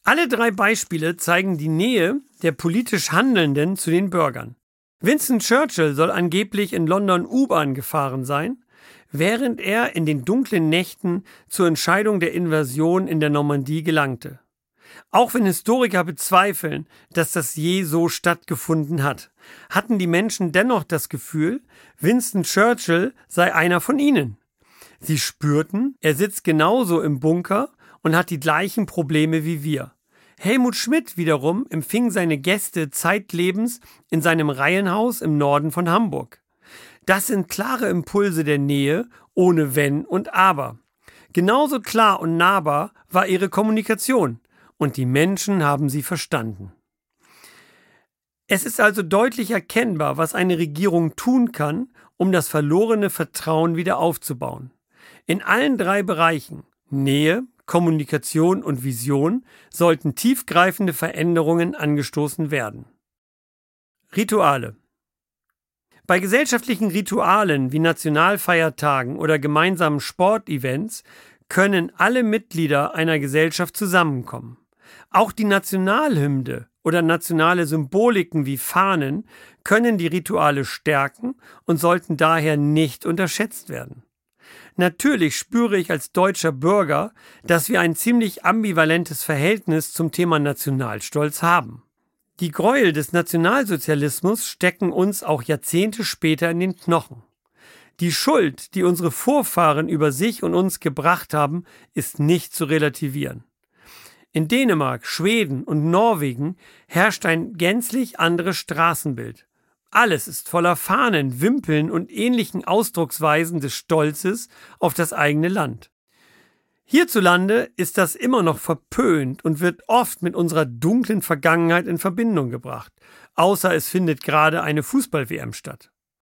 Alle drei Beispiele zeigen die Nähe der politisch Handelnden zu den Bürgern. Winston Churchill soll angeblich in London U-Bahn gefahren sein, während er in den dunklen Nächten zur Entscheidung der Invasion in der Normandie gelangte. Auch wenn Historiker bezweifeln, dass das je so stattgefunden hat, hatten die Menschen dennoch das Gefühl, Winston Churchill sei einer von ihnen. Sie spürten, er sitzt genauso im Bunker und hat die gleichen Probleme wie wir. Helmut Schmidt wiederum empfing seine Gäste zeitlebens in seinem Reihenhaus im Norden von Hamburg. Das sind klare Impulse der Nähe, ohne Wenn und Aber. Genauso klar und nahbar war ihre Kommunikation. Und die Menschen haben sie verstanden. Es ist also deutlich erkennbar, was eine Regierung tun kann, um das verlorene Vertrauen wieder aufzubauen. In allen drei Bereichen, Nähe, Kommunikation und Vision, sollten tiefgreifende Veränderungen angestoßen werden. Rituale. Bei gesellschaftlichen Ritualen wie Nationalfeiertagen oder gemeinsamen Sportevents können alle Mitglieder einer Gesellschaft zusammenkommen. Auch die Nationalhymne oder nationale Symboliken wie Fahnen können die Rituale stärken und sollten daher nicht unterschätzt werden. Natürlich spüre ich als deutscher Bürger, dass wir ein ziemlich ambivalentes Verhältnis zum Thema Nationalstolz haben. Die Gräuel des Nationalsozialismus stecken uns auch Jahrzehnte später in den Knochen. Die Schuld, die unsere Vorfahren über sich und uns gebracht haben, ist nicht zu relativieren. In Dänemark, Schweden und Norwegen herrscht ein gänzlich anderes Straßenbild. Alles ist voller Fahnen, Wimpeln und ähnlichen Ausdrucksweisen des Stolzes auf das eigene Land. Hierzulande ist das immer noch verpönt und wird oft mit unserer dunklen Vergangenheit in Verbindung gebracht, außer es findet gerade eine Fußball-WM statt.